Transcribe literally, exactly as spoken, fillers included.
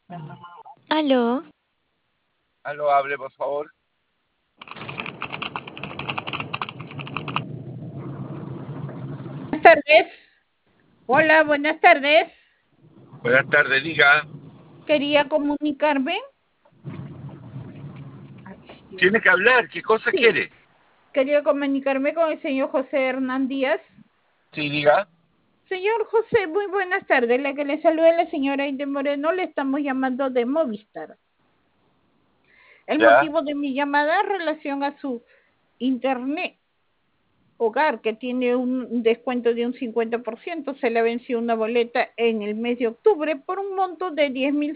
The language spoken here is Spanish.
Aló. Aló, hable, por favor. Buenas tardes. Hola, buenas tardes. Buenas tardes, diga. Quería comunicarme. Ay, Dios. Tiene que hablar, ¿qué cosa Sí, quiere? quería comunicarme con el señor José Hernán Díaz. Sí, diga. Señor José, muy buenas tardes. La que le saluda es la señora Aide Moreno, le estamos llamando de Movistar. El Ya, motivo de mi llamada en relación a su internet hogar, que tiene un descuento de un cincuenta por ciento, se le venció una boleta en el mes de octubre por un monto de diez mil